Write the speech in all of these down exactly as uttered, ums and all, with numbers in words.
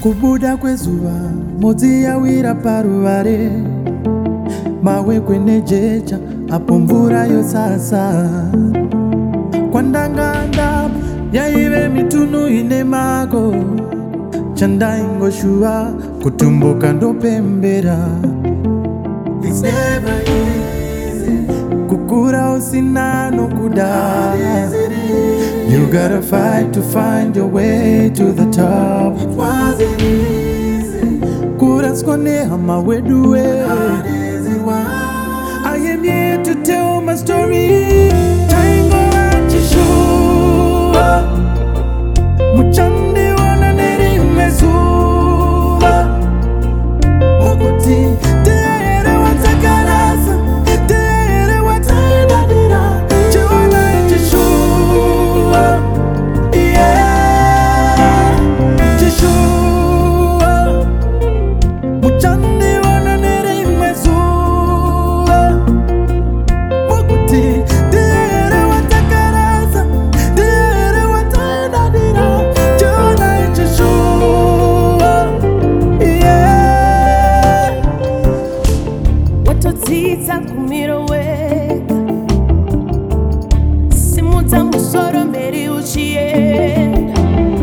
Kubuda kwezuva mudzi yawira paruvare, mawe kwenejecha apo mvura yosasa. Kwandanganda yaive mitunu ine mago, chandaingoshuva kutumbuka ndopembera. It's never easy kukura usina nokuda. You gotta fight to find your way to the top. It wasn't easy kura skone hama wedue. I am here to tell my story. Tango achishuwa muchande wana neri mezuwa Muguti tere watakarasa, tere watainadira. Chewana achishuwa, yeah, achishuwa muchande wana neri mezuwa Muguti tere watakarasa, tere watainadira. Chewana achishuwa, yeah. Watotita kumiro wega, simuta musoro mberi uchienda.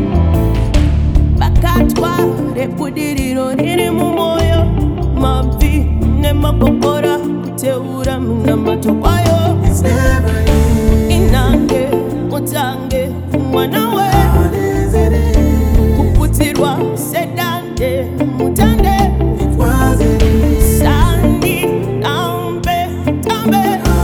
Bakatwa repudiriro riri mumoyo, mavi ne mapopora teura mna matokwayo. It's never easy. Inange utange mwanawe, kuputirwa sedande mutande. It wasn't easy. Sandi ambe tambe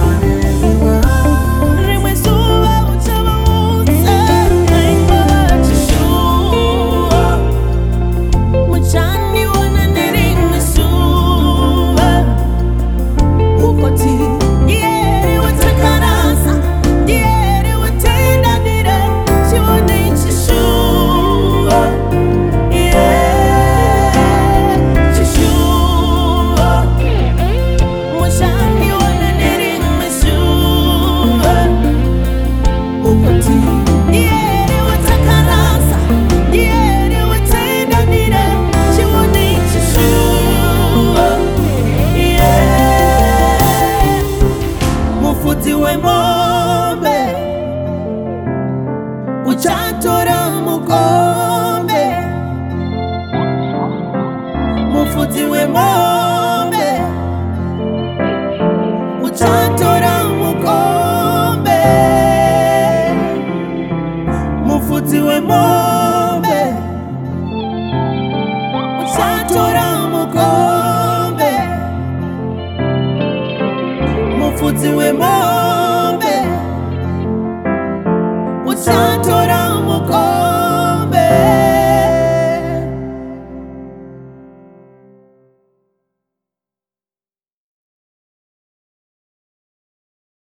rimwe suba uchaba utse naimba chishuwa muchani wana nerimwe suba Mukoti yeri watakarasa, yeri watendadire. Chiwone chishuwa, yeah, chishuwa muchani wana nerimwe suba Mukoti yeri watakarasa, yeri watendadire. Chiwone chishuwa, yeah. Mufuti we mombe uchatora mukombe. Mufuti we mombe uchatora mukombe. Mufuti we mombe uchatora mukombe. Mufuti we mombe